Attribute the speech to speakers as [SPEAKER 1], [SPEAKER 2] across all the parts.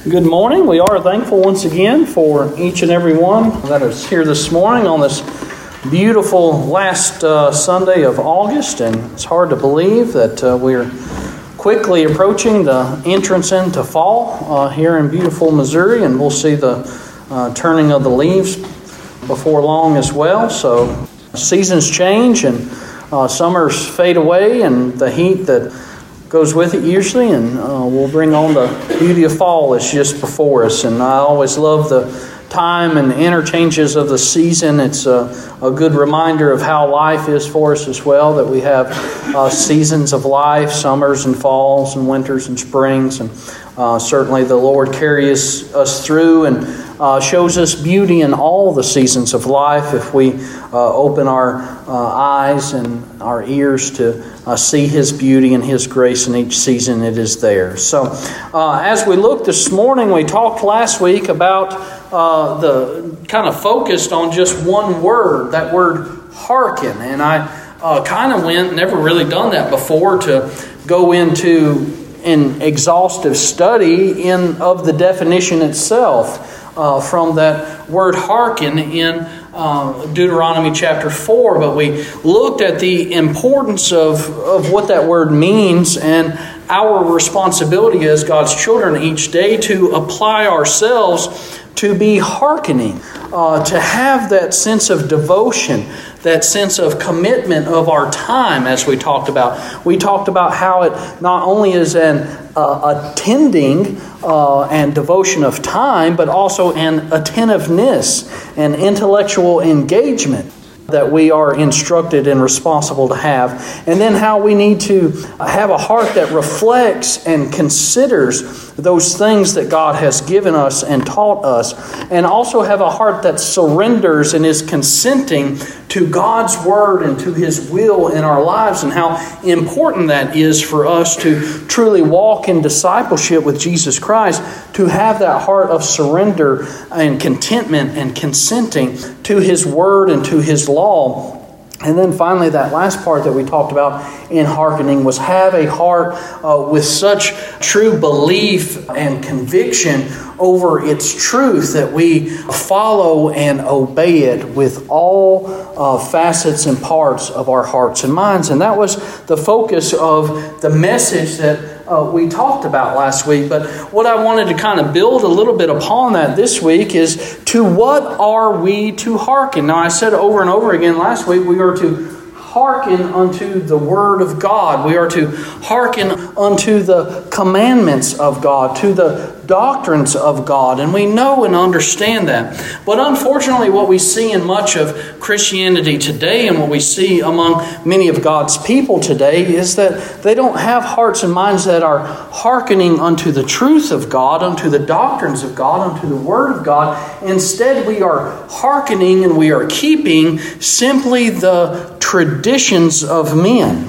[SPEAKER 1] Good morning. We are thankful once again for each and every one that is here this morning on this beautiful last Sunday of August. And it's hard to believe that we're quickly approaching the entrance into fall here in beautiful Missouri. And we'll see the turning of the leaves before long as well. So seasons change and summers fade away, and the heat that goes with it usually, and we'll bring on the beauty of fall that's just before us. And I always love the time and interchanges of the season. It's a good reminder of how life is for us as well, that we have seasons of life, summers and falls and winters and springs. And certainly the Lord carries us through and shows us beauty in all the seasons of life if we open our eyes and our ears to see His beauty and His grace in each season it is there. So as we look this morning, we talked last week about the kind of focused on just one word, that word hearken. And I kind of never really done that before, to go into an exhaustive study of the definition itself from that word hearken in Deuteronomy chapter 4, but we looked at the importance of what that word means and our responsibility as God's children each day to apply ourselves to be hearkening, to have that sense of devotion, that sense of commitment of our time, as we talked about. We talked about how it not only is an attending and devotion of time, but also an attentiveness and intellectual engagement that we are instructed and responsible to have. And then how we need to have a heart that reflects and considers those things that God has given us and taught us, and also have a heart that surrenders and is consenting to God's Word and to His will in our lives, and how important that is for us to truly walk in discipleship with Jesus Christ, to have that heart of surrender and contentment and consenting to His Word and to His law. And then finally, that last part that we talked about in hearkening was have a heart with such true belief and conviction over its truth that we follow and obey it with all facets and parts of our hearts and minds. And that was the focus of the message that we talked about last week. But what I wanted to kind of build a little bit upon that this week is, to what are we to hearken? Now, I said over and over again last week, we are to hearken unto the Word of God. We are to hearken unto the commandments of God, to the doctrines of God. And we know and understand that. But unfortunately, what we see in much of Christianity today, and what we see among many of God's people today, is that they don't have hearts and minds that are hearkening unto the truth of God, unto the doctrines of God, unto the Word of God. Instead, we are hearkening and we are keeping simply the traditions of men.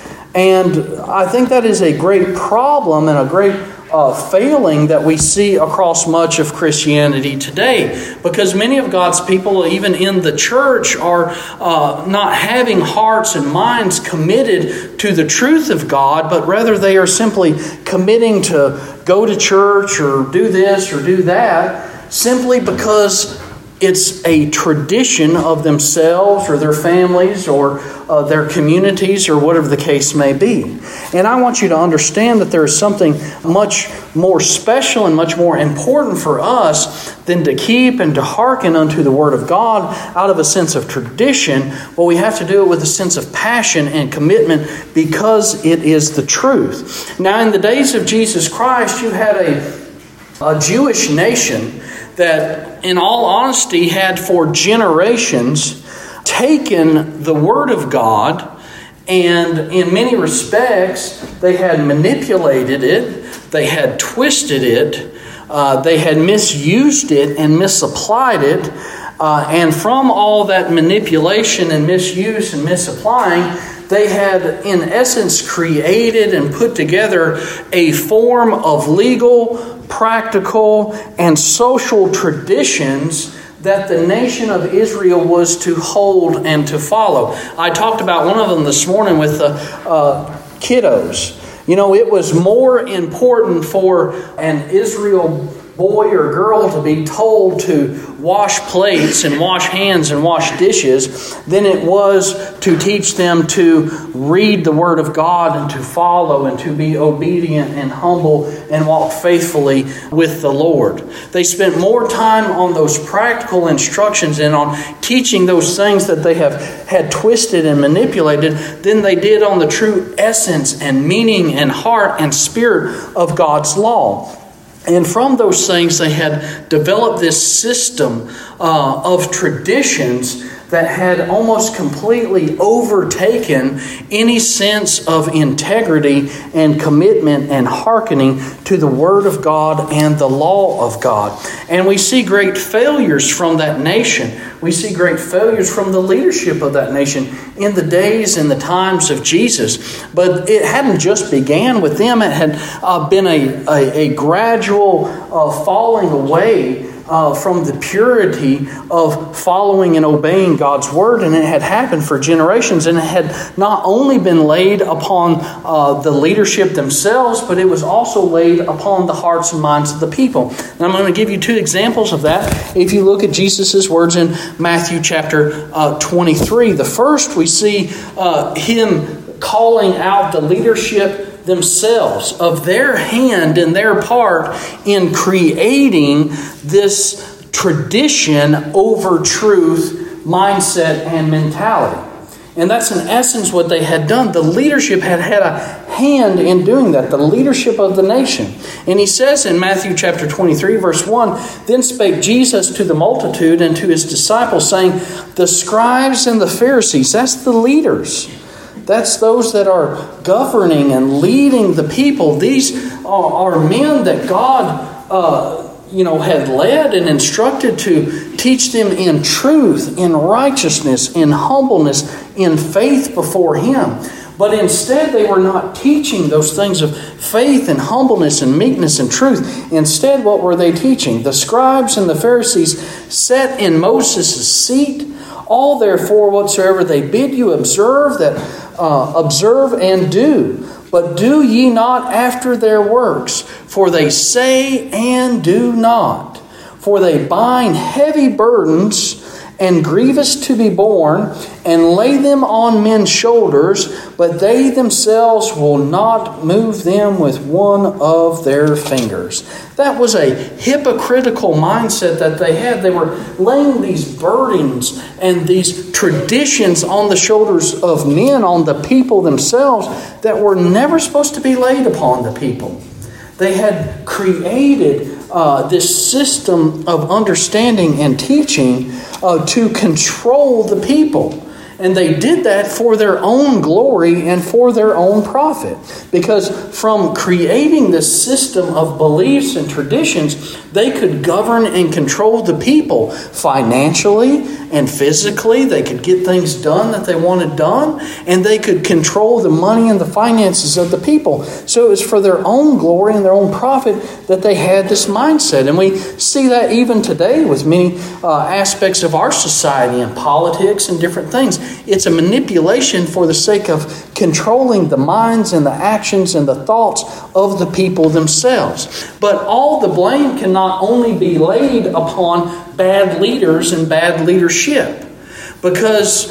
[SPEAKER 1] And I think that is a great problem and a great failing that we see across much of Christianity today, because many of God's people, even in the church, are not having hearts and minds committed to the truth of God, but rather they are simply committing to go to church or do this or do that simply because it's a tradition of themselves or their families or their communities or whatever the case may be. And I want you to understand that there is something much more special and much more important for us than to keep and to hearken unto the Word of God out of a sense of tradition. But we have to do it with a sense of passion and commitment because it is the truth. Now, in the days of Jesus Christ, you had a Jewish nation that, in all honesty, had for generations taken the Word of God, and in many respects they had manipulated it, they had twisted it, they had misused it and misapplied it, and from all that manipulation and misuse and misapplying, they had in essence created and put together a form of legal, practical, and social traditions that the nation of Israel was to hold and to follow. I talked about one of them this morning with the kiddos. It was more important for an Israel boy or girl to be told to wash plates and wash hands and wash dishes than it was to teach them to read the Word of God and to follow and to be obedient and humble and walk faithfully with the Lord. They spent more time on those practical instructions and on teaching those things that they had twisted and manipulated than they did on the true essence and meaning and heart and spirit of God's law. And from those things, they had developed this system of traditions that had almost completely overtaken any sense of integrity and commitment and hearkening to the Word of God and the law of God. And we see great failures from that nation. We see great failures from the leadership of that nation in the days and the times of Jesus. But it hadn't just began with them. It had been a gradual falling away from the purity of following and obeying God's Word. And it had happened for generations. And it had not only been laid upon the leadership themselves, but it was also laid upon the hearts and minds of the people. And I'm going to give you two examples of that. If you look at Jesus' words in Matthew chapter 23. The first, we see Him calling out the leadership themselves of their hand and their part in creating this tradition over truth mindset and mentality. And that's in essence what they had done. The leadership had a hand in doing that, the leadership of the nation. And he says in Matthew chapter 23, verse 1, "Then spake Jesus to the multitude and to his disciples, saying, The scribes and the Pharisees," that's the leaders, that's those that are governing and leading the people. These are men that God had led and instructed to teach them in truth, in righteousness, in humbleness, in faith before Him. But instead, they were not teaching those things of faith and humbleness and meekness and truth. Instead, what were they teaching? The scribes and the Pharisees sat in Moses' seat. All therefore whatsoever they bid you observe and do. But do ye not after their works, for they say and do not. For they bind heavy burdens and grievous to be borne, and lay them on men's shoulders, but they themselves will not move them with one of their fingers. That was a hypocritical mindset that they had. They were laying these burdens and these traditions on the shoulders of men, on the people themselves, that were never supposed to be laid upon the people. They had created this system of understanding and teaching to control the people. And they did that for their own glory and for their own profit. Because from creating this system of beliefs and traditions, they could govern and control the people financially and physically. They could get things done that they wanted done. And they could control the money and the finances of the people. So it was for their own glory and their own profit that they had this mindset. And we see that even today with many aspects of our society and politics and different things. It's a manipulation for the sake of controlling the minds and the actions and the thoughts of the people themselves. But all the blame can not only be laid upon bad leaders and bad leadership, because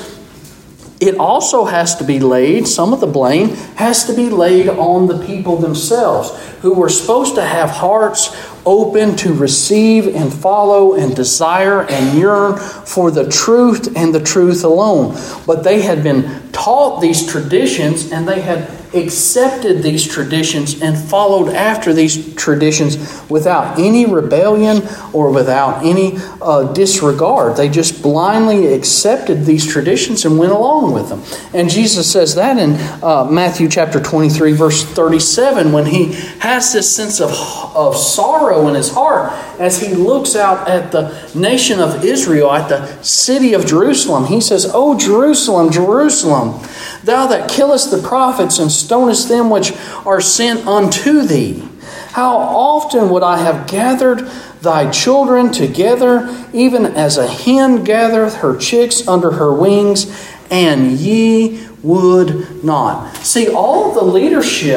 [SPEAKER 1] it also has to be laid, some of the blame has to be laid on the people themselves, who were supposed to have hearts open to receive and follow and desire and yearn for the truth and the truth alone. But they had been taught these traditions, and they had accepted these traditions and followed after these traditions without any rebellion or without any disregard. They just blindly accepted these traditions and went along with them. And Jesus says that in Matthew chapter 23, verse 37, when he has this sense of sorrow in his heart as he looks out at the nation of Israel, at the city of Jerusalem. He says, "O Jerusalem, Jerusalem, thou that killest the prophets and stonest them which are sent unto thee, how often would I have gathered thy children together, even as a hen gathereth her chicks under her wings, and ye would not." See, all the leadership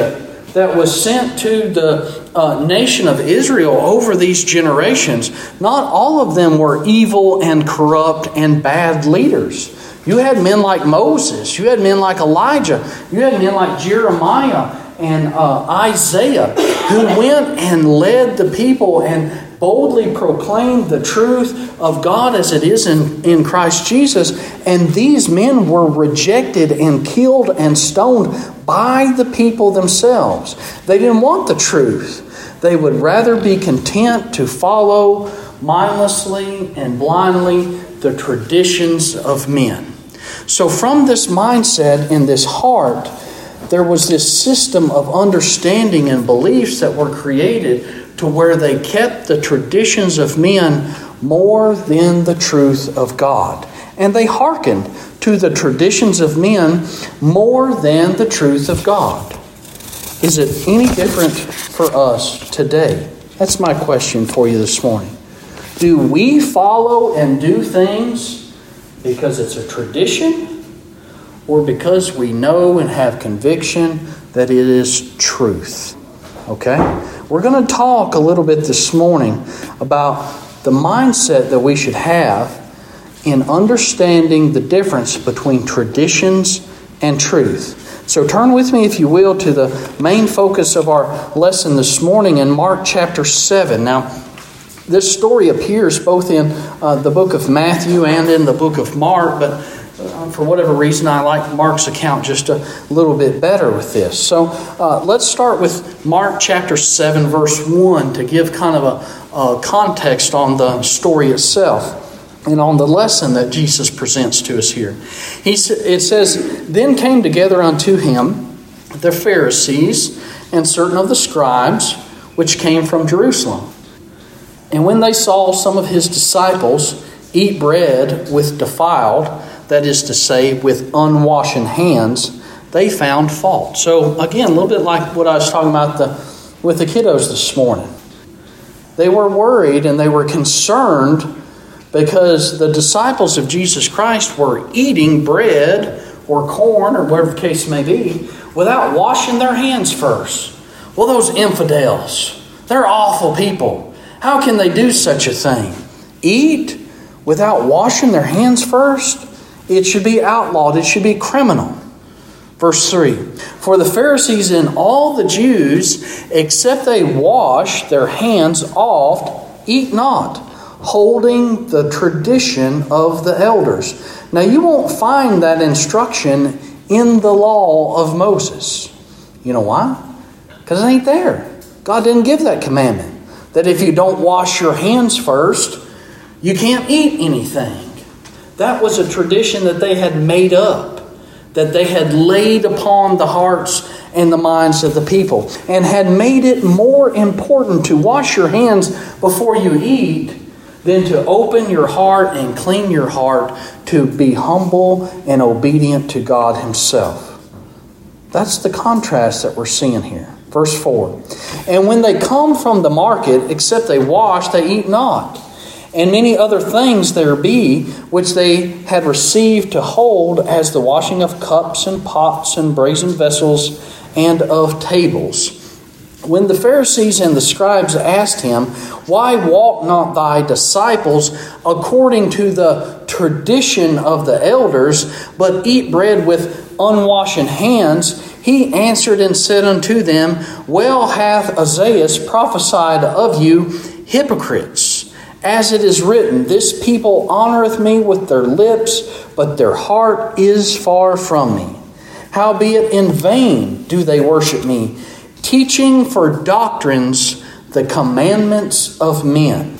[SPEAKER 1] that was sent to the nation of Israel over these generations, not all of them were evil and corrupt and bad leaders. You had men like Moses. You had men like Elijah. You had men like Jeremiah and Isaiah, who went and led the people and boldly proclaimed the truth of God as it is in Christ Jesus. And these men were rejected and killed and stoned by the people themselves. They didn't want the truth. They would rather be content to follow mindlessly and blindly the traditions of men. So from this mindset and this heart, there was this system of understanding and beliefs that were created to where they kept the traditions of men more than the truth of God. And they hearkened to the traditions of men more than the truth of God. Is it any different for us today? That's my question for you this morning. Do we follow and do things because it's a tradition, or because we know and have conviction that it is truth? Okay? We're going to talk a little bit this morning about the mindset that we should have in understanding the difference between traditions and truth. So turn with me, if you will, to the main focus of our lesson this morning in Mark chapter 7. Now, this story appears both in the book of Matthew and in the book of Mark, but for whatever reason, I like Mark's account just a little bit better with this. So let's start with Mark chapter 7, verse 1 to give kind of a context on the story itself and on the lesson that Jesus presents to us here. It says, "Then came together unto him the Pharisees and certain of the scribes, which came from Jerusalem. And when they saw some of his disciples eat bread with defiled," that is to say, with unwashen hands, "they found fault." So again, a little bit like what I was talking about with the kiddos this morning. They were worried and they were concerned because the disciples of Jesus Christ were eating bread or corn or whatever the case may be without washing their hands first. Well, those infidels, they're awful people. How can they do such a thing? Eat without washing their hands first? It should be outlawed. It should be criminal. Verse 3, "For the Pharisees and all the Jews, except they wash their hands oft, eat not, holding the tradition of the elders." Now you won't find that instruction in the law of Moses. You know why? Because it ain't there. God didn't give that commandment, that if you don't wash your hands first, you can't eat anything. That was a tradition that they had made up, that they had laid upon the hearts and the minds of the people, and had made it more important to wash your hands before you eat than to open your heart and clean your heart to be humble and obedient to God Himself. That's the contrast that we're seeing here. Verse 4, "And when they come from the market, except they wash, they eat not. And many other things there be, which they had received to hold, as the washing of cups and pots and brazen vessels and of tables. When the Pharisees and the scribes asked him, Why walk not thy disciples according to the tradition of the elders, but eat bread with unwashen hands? He answered and said unto them, Well hath Isaiah prophesied of you, hypocrites. As it is written, This people honoreth me with their lips, but their heart is far from me. Howbeit in vain do they worship me, teaching for doctrines the commandments of men.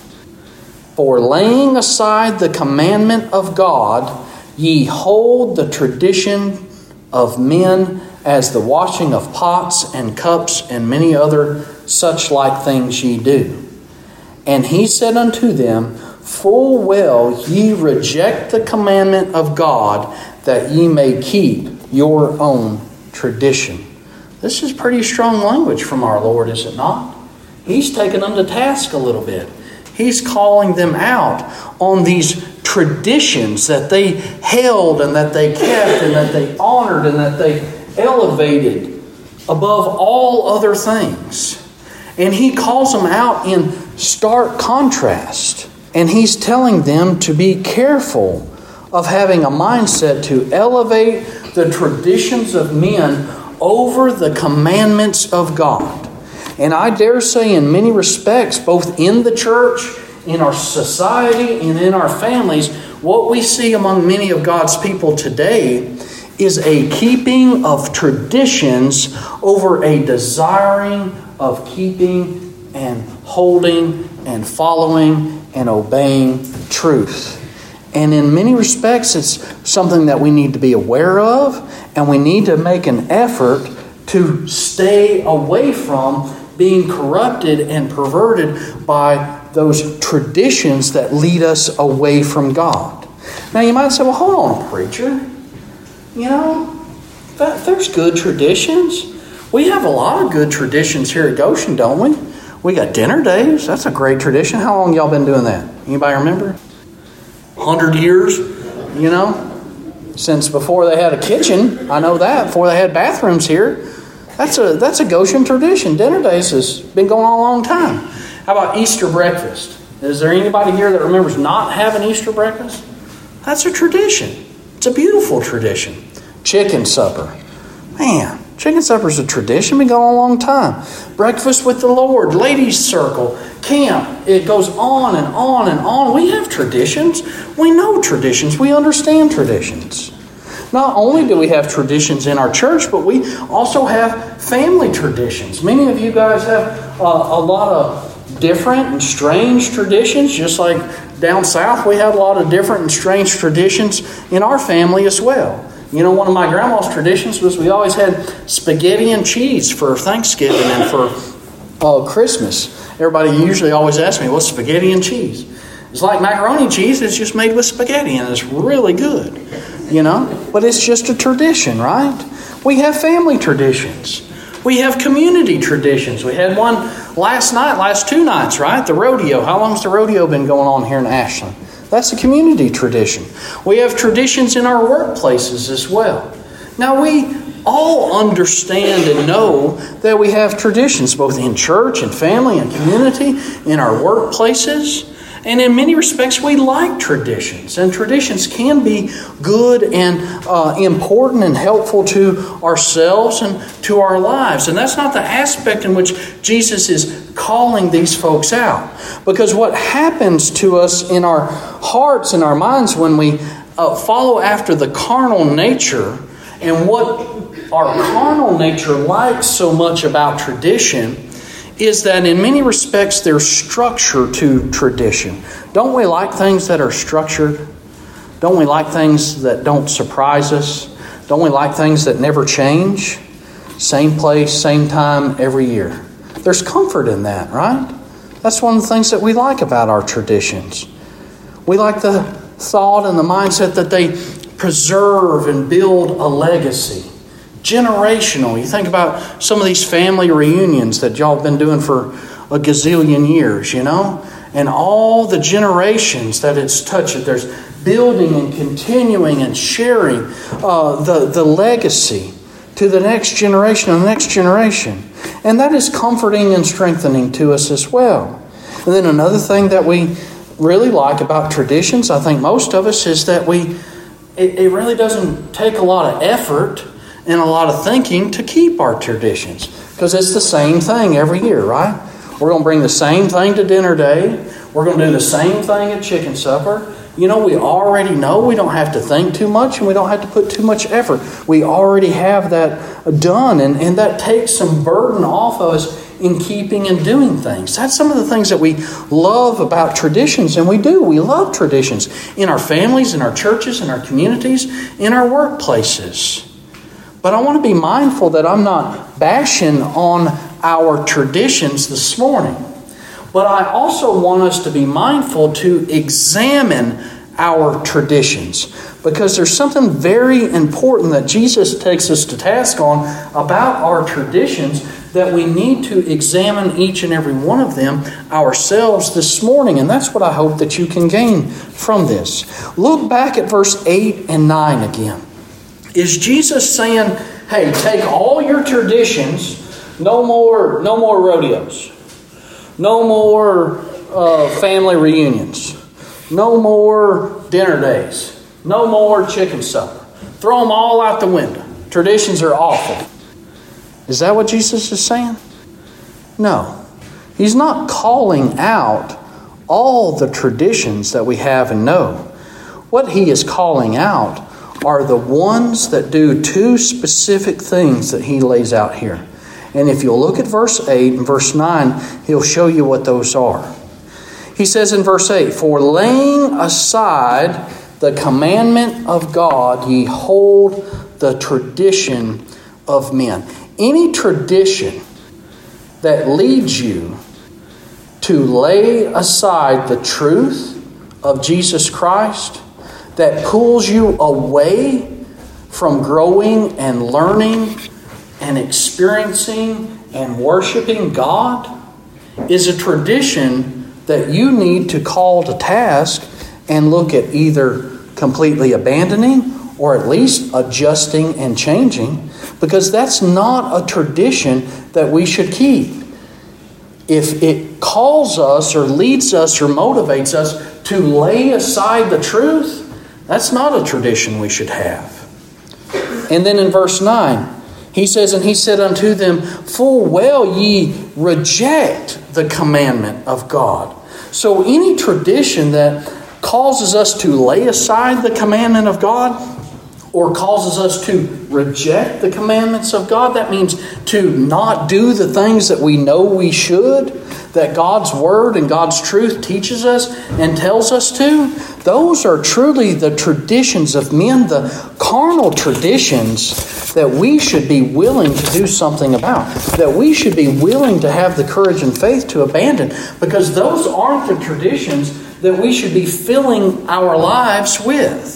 [SPEAKER 1] For laying aside the commandment of God, ye hold the tradition of men, as the washing of pots and cups and many other such like things ye do. And he said unto them, Full well ye reject the commandment of God, that ye may keep your own tradition. This is pretty strong language from our Lord, is it not? He's taken them to task a little bit. He's calling them out on these traditions that they held and that they kept and that they honored and that they elevated above all other things. And he calls them out in stark contrast. And he's telling them to be careful of having a mindset to elevate the traditions of men over the commandments of God. And I dare say in many respects, both in the church, in our society, and in our families, what we see among many of God's people today is a keeping of traditions over a desiring of keeping and holding and following and obeying truth. And in many respects, it's something that we need to be aware of, and we need to make an effort to stay away from being corrupted and perverted by those traditions that lead us away from God. Now you might say, well, hold on, preacher. There's good traditions. We have a lot of good traditions here at Goshen, don't we? We got dinner days. That's a great tradition. How long y'all been doing that? Anybody remember? 100 years, since before they had a kitchen. I know that, before they had bathrooms here. That's a Goshen tradition. Dinner days has been going on a long time. How about Easter breakfast? Is there anybody here that remembers not having Easter breakfast? That's a tradition. It's a beautiful tradition. Chicken supper. Man, chicken supper is a tradition. Been going on a long time. Breakfast with the Lord, ladies' circle, camp. It goes on and on and on. We have traditions. We know traditions. We understand traditions. Not only do we have traditions in our church, but we also have family traditions. Many of you guys have a lot of different and strange traditions. Just like down south, we have a lot of different and strange traditions in our family as well. One of my grandma's traditions was we always had spaghetti and cheese for Thanksgiving and for Christmas. Everybody usually always asks me, what's spaghetti and cheese? It's like macaroni and cheese, it's just made with spaghetti, and it's really good, But it's just a tradition, right? We have family traditions. We have community traditions. We had one last 2 nights, right? The rodeo. How long has the rodeo been going on here in Ashland? That's a community tradition. We have traditions in our workplaces as well. Now, we all understand and know that we have traditions both in church and family and community, in our workplaces. And in many respects, we like traditions. And traditions can be good and important and helpful to ourselves and to our lives. And that's not the aspect in which Jesus is calling these folks out. Because what happens to us in our hearts and our minds when we follow after the carnal nature, and what our carnal nature likes so much about tradition, is that in many respects there's structure to tradition. Don't we like things that are structured? Don't we like things that don't surprise us? Don't we like things that never change? Same place, same time, every year. There's comfort in that, right? That's one of the things that we like about our traditions. We like the thought and the mindset that they preserve and build a legacy. Generational. You think about some of these family reunions that y'all have been doing for a gazillion years, and all the generations that it's touched. There's building and continuing and sharing the legacy to the next generation and the next generation. And that is comforting and strengthening to us as well. And then another thing that we really like about traditions, I think most of us, is that it really doesn't take a lot of effort and a lot of thinking to keep our traditions, because it's the same thing every year, right? We're going to bring the same thing to dinner day. We're going to do the same thing at chicken supper. We already know. We don't have to think too much, and we don't have to put too much effort. We already have that done, and that takes some burden off of us in keeping and doing things. That's some of the things that we love about traditions, and we do. We love traditions in our families, in our churches, in our communities, in our workplaces. But I want to be mindful that I'm not bashing on our traditions this morning. But I also want us to be mindful to examine our traditions, because there's something very important that Jesus takes us to task on about our traditions that we need to examine each and every one of them ourselves this morning. And that's what I hope that you can gain from this. Look back at verse 8 and 9 again. Is Jesus saying, hey, take all your traditions, no more rodeos, no more family reunions, no more dinner days, no more chicken supper. Throw them all out the window. Traditions are awful. Is that what Jesus is saying? No. He's not calling out all the traditions that we have and know. What he is calling out are the ones that do two specific things that he lays out here. And if you'll look at verse 8 and verse 9, he'll show you what those are. He says in verse 8, "For laying aside the commandment of God, ye hold the tradition of men." Any tradition that leads you to lay aside the truth of Jesus Christ, that pulls you away from growing and learning and experiencing and worshiping God, is a tradition that you need to call to task and look at either completely abandoning or at least adjusting and changing, because that's not a tradition that we should keep. If it calls us or leads us or motivates us to lay aside the truth, that's not a tradition we should have. And then in verse 9, he says, "And he said unto them, Full well ye reject the commandment of God." So any tradition that causes us to lay aside the commandment of God or causes us to reject the commandments of God, that means to not do the things that we know we should, that God's Word and God's truth teaches us and tells us to, those are truly the traditions of men, the carnal traditions that we should be willing to do something about, that we should be willing to have the courage and faith to abandon, because those aren't the traditions that we should be filling our lives with.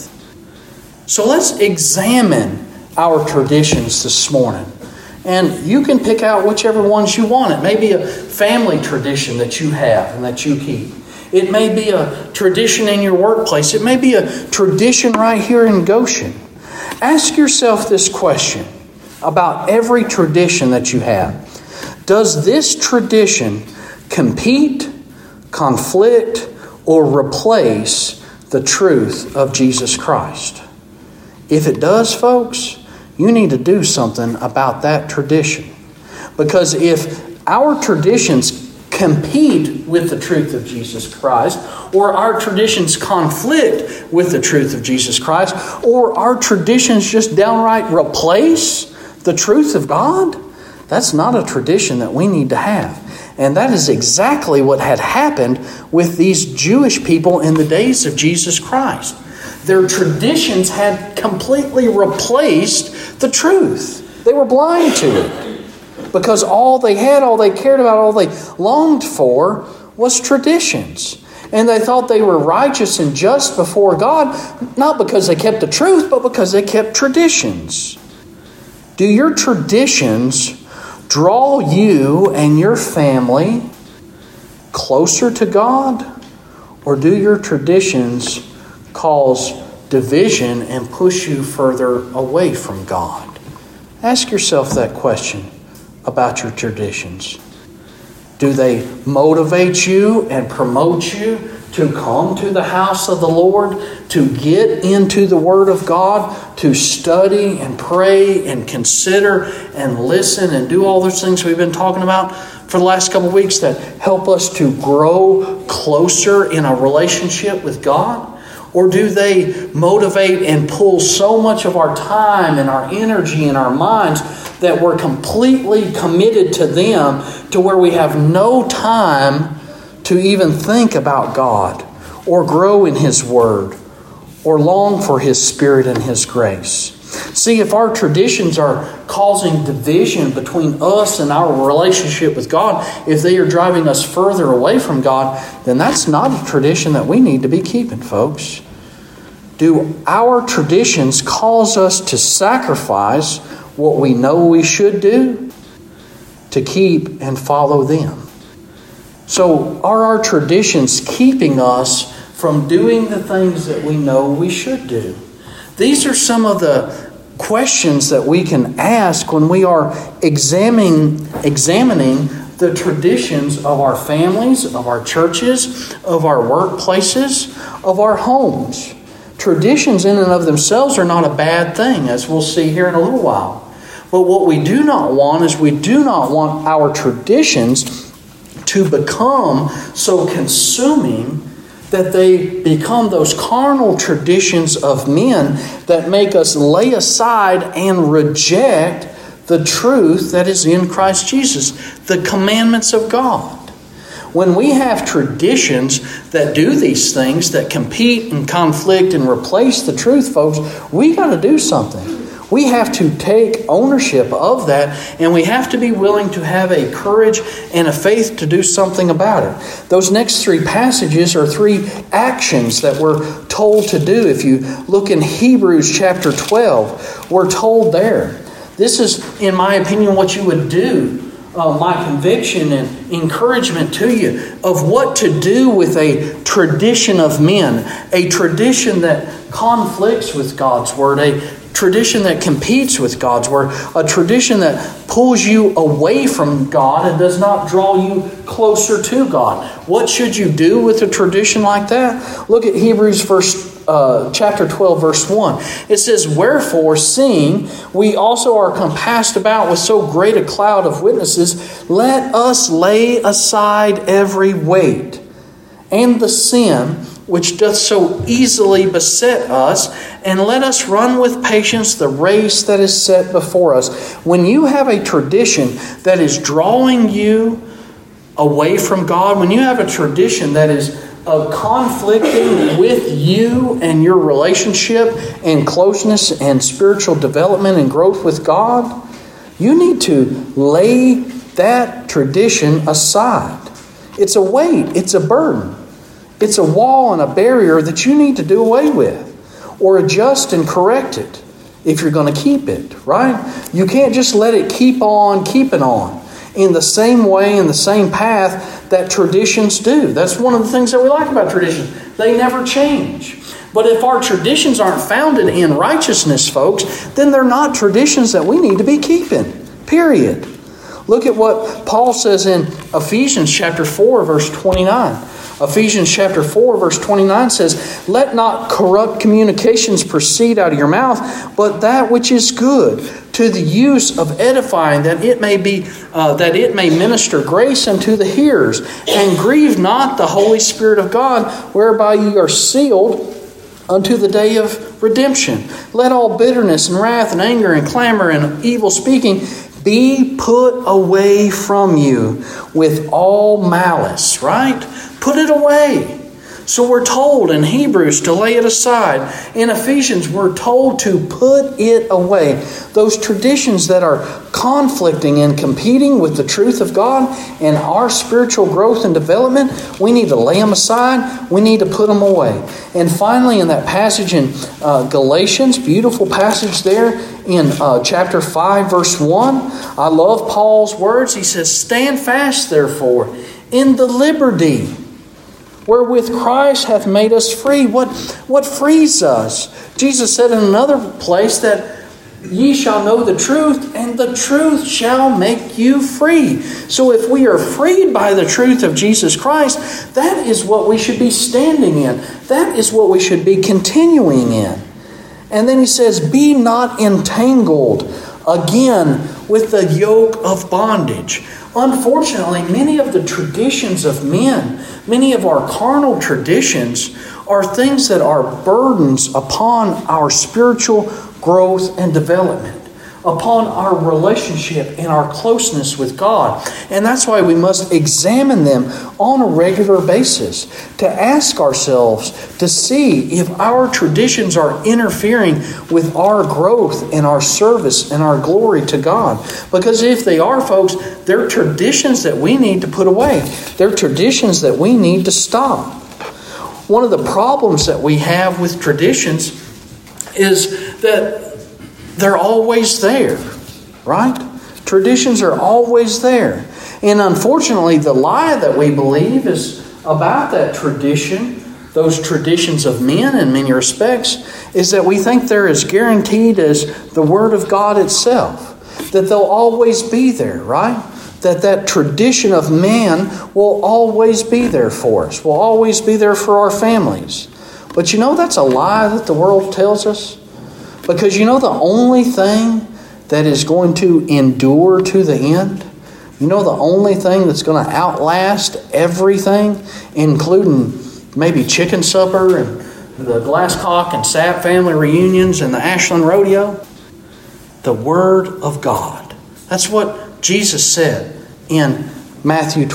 [SPEAKER 1] So let's examine our traditions this morning. And you can pick out whichever ones you want. It may be a family tradition that you have and that you keep. It may be a tradition in your workplace. It may be a tradition right here in Goshen. Ask yourself this question about every tradition that you have. Does this tradition compete, conflict, or replace the truth of Jesus Christ? If it does, folks, you need to do something about that tradition. Because if our traditions compete with the truth of Jesus Christ, or our traditions conflict with the truth of Jesus Christ, or our traditions just downright replace the truth of God, that's not a tradition that we need to have. And that is exactly what had happened with these Jewish people in the days of Jesus Christ. Their traditions had completely replaced the truth. They were blind to it. Because all they had, all they cared about, all they longed for was traditions. And they thought they were righteous and just before God, not because they kept the truth, but because they kept traditions. Do your traditions draw you and your family closer to God? Or do your traditions cause division and push you further away from God? Ask yourself that question about your traditions. Do they motivate you and promote you to come to the house of the Lord, to get into the Word of God, to study and pray and consider and listen and do all those things we've been talking about for the last couple of weeks that help us to grow closer in a relationship with God? Or do they motivate and pull so much of our time and our energy and our minds that we're completely committed to them to where we have no time to even think about God or grow in His Word or long for His Spirit and His grace? See, if our traditions are causing division between us and our relationship with God, if they are driving us further away from God, then that's not a tradition that we need to be keeping, folks. Do our traditions cause us to sacrifice what we know we should do to keep and follow them? So are our traditions keeping us from doing the things that we know we should do? These are some of the questions that we can ask when we are examining the traditions of our families, of our churches, of our workplaces, of our homes. Traditions in and of themselves are not a bad thing, as we'll see here in a little while. But what we do not want is we do not want our traditions to become so consuming that they become those carnal traditions of men that make us lay aside and reject the truth that is in Christ Jesus, the commandments of God. When we have traditions that do these things, that compete and conflict and replace the truth, folks, we got to do something. We have to take ownership of that, and we have to be willing to have a courage and a faith to do something about it. Those next three passages are three actions that we're told to do. If you look in Hebrews chapter 12, we're told there. This is, in my opinion, what you would do. My conviction and encouragement to you of what to do with a tradition of men, a tradition that conflicts with God's Word, a tradition that competes with God's Word, a tradition that pulls you away from God and does not draw you closer to God. What should you do with a tradition like that? Look at Hebrews chapter 12, verse 1. It says, "Wherefore, seeing we also are compassed about with so great a cloud of witnesses, let us lay aside every weight and the sin which doth so easily beset us, and let us run with patience the race that is set before us." When you have a tradition that is drawing you away from God, when you have a tradition that is conflicting with you and your relationship and closeness and spiritual development and growth with God, you need to lay that tradition aside. It's a weight, it's a burden. It's a wall and a barrier that you need to do away with or adjust and correct it if you're going to keep it, right? You can't just let it keep on keeping on in the same way, in the same path that traditions do. That's one of the things that we like about traditions. They never change. But if our traditions aren't founded in righteousness, folks, then they're not traditions that we need to be keeping, period. Look at what Paul says in Ephesians chapter 4, verse 29. Ephesians chapter 4, verse 29 says, "Let not corrupt communications proceed out of your mouth, but that which is good, to the use of edifying, that it may minister grace unto the hearers. And grieve not the Holy Spirit of God, whereby ye are sealed unto the day of redemption. Let all bitterness and wrath and anger and clamor and evil speaking be put away from you with all malice," right? Put it away. So we're told in Hebrews to lay it aside. In Ephesians, we're told to put it away. Those traditions that are conflicting and competing with the truth of God and our spiritual growth and development, we need to lay them aside. We need to put them away. And finally, in that passage in Galatians, beautiful passage there in chapter 5, verse 1, I love Paul's words. He says, "Stand fast, therefore, in the liberty wherewith Christ hath made us free." What frees us? Jesus said in another place that ye shall know the truth, and the truth shall make you free. So if we are freed by the truth of Jesus Christ, that is what we should be standing in. That is what we should be continuing in. And then he says, "Be not entangled again with the yoke of bondage." Unfortunately, many of the traditions of men, many of our carnal traditions, are things that are burdens upon our spiritual growth and development, upon our relationship and our closeness with God. And that's why we must examine them on a regular basis, to ask ourselves, to see if our traditions are interfering with our growth and our service and our glory to God. Because if they are, folks, they're traditions that we need to put away. They're traditions that we need to stop. One of the problems that we have with traditions is that they're always there, right? Traditions are always there. And unfortunately, the lie that we believe is about that tradition those traditions of men in many respects is that we think they're as guaranteed as the Word of God itself. That they'll always be there, right? That tradition of man will always be there for us. Will always be there for our families. But that's a lie that the world tells us. Because the only thing that is going to endure to the end, the only thing that's going to outlast everything, including maybe chicken supper and the Glasscock and Sapp family reunions and the Ashland Rodeo, the Word of God. That's what Jesus said in Matthew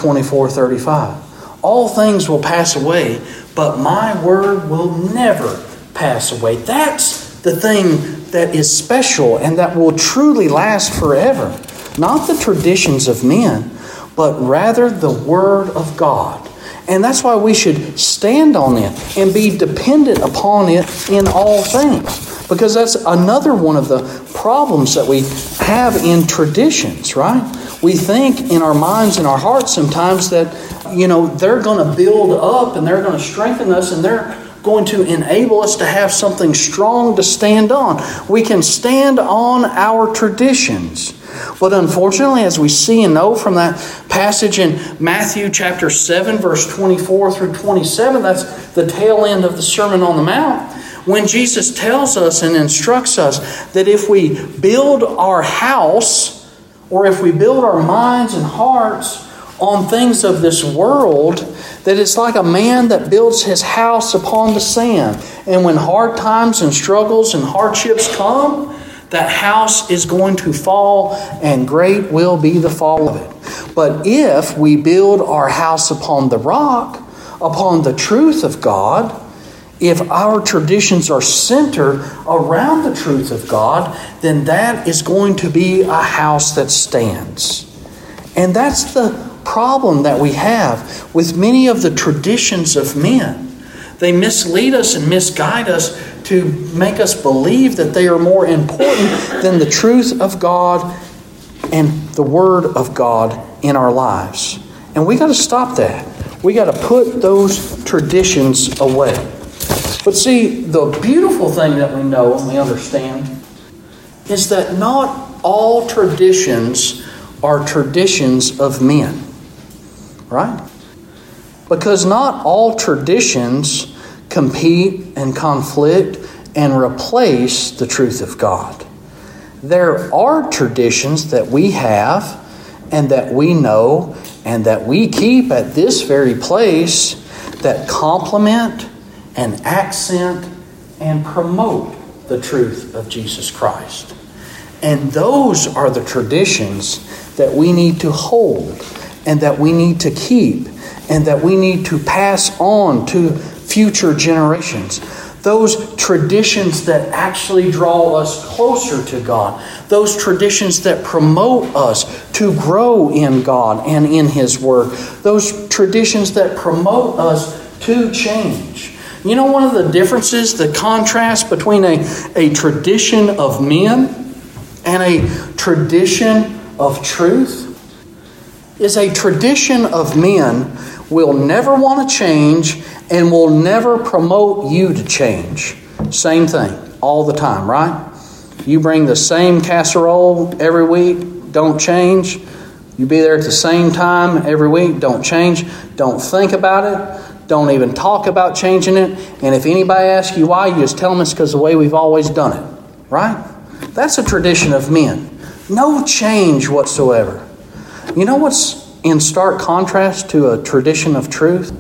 [SPEAKER 1] 24:35. All things will pass away, but my word will never pass away. That's the thing that is special and that will truly last forever. Not the traditions of men, but rather the Word of God. And that's why we should stand on it and be dependent upon it in all things. Because that's another one of the problems that we have in traditions, right? We think in our minds and our hearts sometimes that, they're going to build up and they're going to strengthen us and they're going to enable us to have something strong to stand on. We can stand on our traditions. But unfortunately, as we see and know from that passage in Matthew chapter 7, verse 24 through 27, that's the tail end of the Sermon on the Mount, when Jesus tells us and instructs us that if we build our house, or if we build our minds and hearts on things of this world, that it's like a man that builds his house upon the sand. And when hard times and struggles and hardships come, that house is going to fall, and great will be the fall of it. But if we build our house upon the rock, upon the truth of God, if our traditions are centered around the truth of God, then that is going to be a house that stands. And that's the problem that we have with many of the traditions of men. They mislead us and misguide us to make us believe that they are more important than the truth of God and the Word of God in our lives. And we got to stop that. We got to put those traditions away. But see, the beautiful thing that we know and we understand is that not all traditions are traditions of men. Right? Because not all traditions compete and conflict and replace the truth of God. There are traditions that we have and that we know and that we keep at this very place that complement and accent and promote the truth of Jesus Christ. And those are the traditions that we need to hold and that we need to keep and that we need to pass on to future generations. Those traditions that actually draw us closer to God. Those traditions that promote us to grow in God and in His Word. Those traditions that promote us to change. One of the differences, the contrast between a tradition of men and a tradition of truth is a tradition of men will never want to change and will never promote you to change. Same thing all the time, right? You bring the same casserole every week, don't change. You be there at the same time every week, don't change. Don't think about it. Don't even talk about changing it. And if anybody asks you why, you just tell them it's because of the way we've always done it. Right? That's a tradition of men. No change whatsoever. You know what's in stark contrast to a tradition of truth?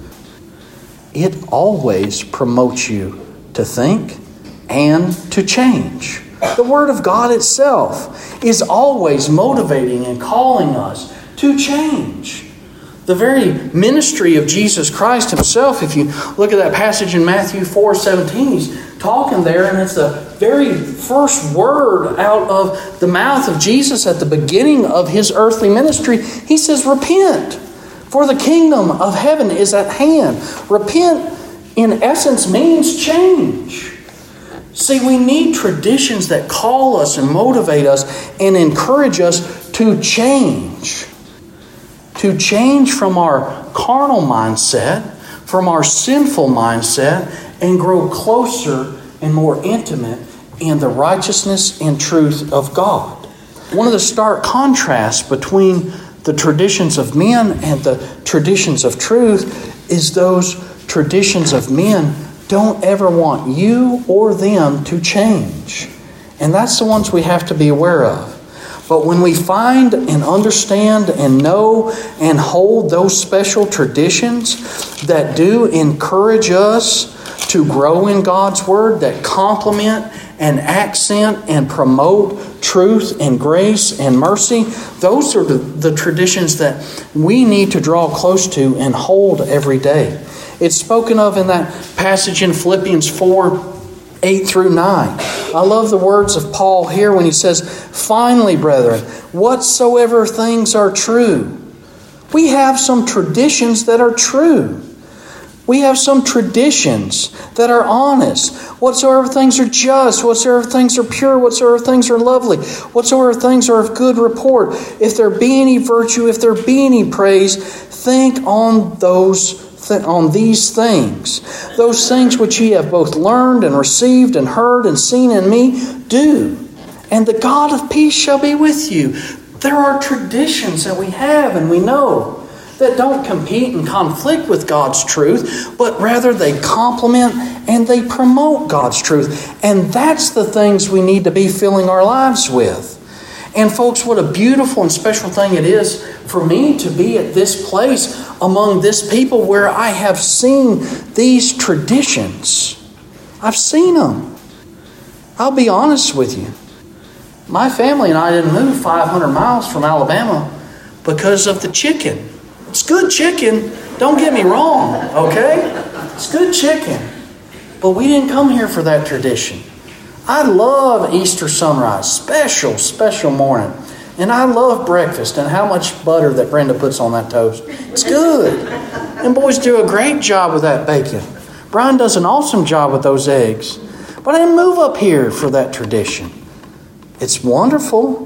[SPEAKER 1] It always promotes you to think and to change. The Word of God itself is always motivating and calling us to change. The very ministry of Jesus Christ Himself, if you look at that passage in Matthew 4:17, He's talking there, and it's the very first word out of the mouth of Jesus at the beginning of His earthly ministry. He says, repent, for the kingdom of heaven is at hand. Repent, in essence, means change. See, we need traditions that call us and motivate us and encourage us to change. To change from our carnal mindset, from our sinful mindset and grow closer and more intimate in the righteousness and truth of God. One of the stark contrasts between the traditions of men and the traditions of truth is those traditions of men don't ever want you or them to change. And that's the ones we have to be aware of. But when we find and understand and know and hold those special traditions that do encourage us to grow in God's Word, that complement and accent and promote truth and grace and mercy, those are the traditions that we need to draw close to and hold every day. It's spoken of in that passage in Philippians 4:8 through 9. I love the words of Paul here when he says, "Finally, brethren, whatsoever things are true." We have some traditions that are true. We have some traditions that are honest. Whatsoever things are just, whatsoever things are pure, whatsoever things are lovely, whatsoever things are of good report. If there be any virtue, if there be any praise, think on these things. Those things which ye have both learned and received and heard and seen in me, do. And the God of peace shall be with you. There are traditions that we have and we know that don't compete and conflict with God's truth, but rather they complement and they promote God's truth. And that's the things we need to be filling our lives with. And folks, what a beautiful and special thing it is for me to be at this place among this people where I have seen these traditions. I've seen them. I'll be honest with you. My family and I didn't move 500 miles from Alabama because of the chicken. It's good chicken. Don't get me wrong, okay? It's good chicken. But we didn't come here for that tradition. I love Easter sunrise. Special morning. And I love breakfast and how much butter that Brenda puts on that toast. It's good. And boys do a great job with that bacon. Brian does an awesome job with those eggs. But I didn't move up here for that tradition. It's wonderful.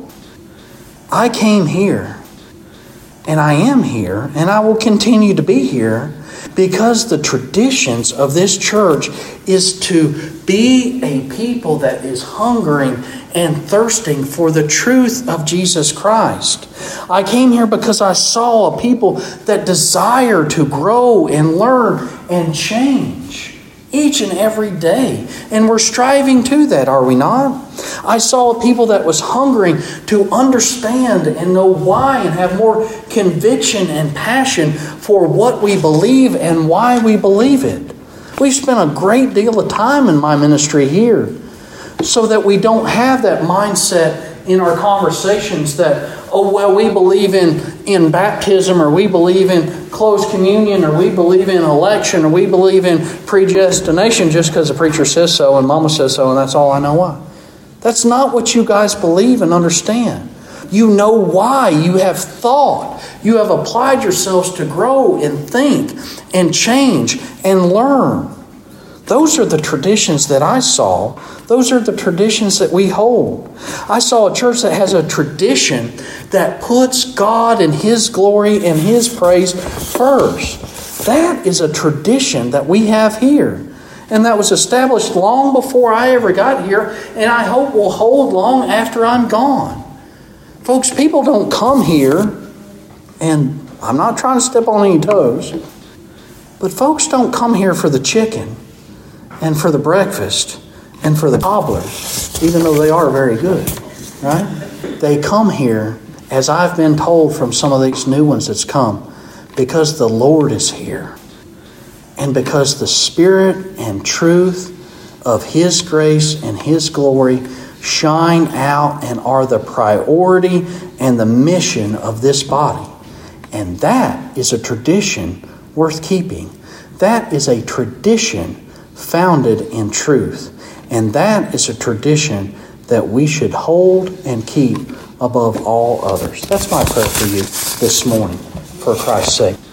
[SPEAKER 1] I came here. And I am here, and I will continue to be here because the traditions of this church is to be a people that is hungering and thirsting for the truth of Jesus Christ. I came here because I saw a people that desire to grow and learn and change each and every day. And we're striving to that, are we not? I saw a people that was hungering to understand and know why and have more conviction and passion for what we believe and why we believe it. We've spent a great deal of time in my ministry here so that we don't have that mindset in our conversations that, oh, well, we believe in baptism, or we believe in closed communion, or we believe in election, or we believe in predestination just because the preacher says so and mama says so and that's all I know why. That's not what you guys believe and understand. You know why. You have thought. You have applied yourselves to grow and think and change and learn. Those are the traditions that I saw. Those are the traditions that we hold. I saw a church that has a tradition that puts God and His glory and His praise first. That is a tradition that we have here. And that was established long before I ever got here, and I hope will hold long after I'm gone. Folks, people don't come here, and I'm not trying to step on any toes, but folks don't come here for the chicken and for the breakfast and for the cobbler, even though they are very good, right? They come here, as I've been told from some of these new ones that's come, because the Lord is here. And because the Spirit and truth of His grace and His glory shine out and are the priority and the mission of this body. And that is a tradition worth keeping. That is a tradition founded in truth. And that is a tradition that we should hold and keep above all others. That's my prayer for you this morning, for Christ's sake.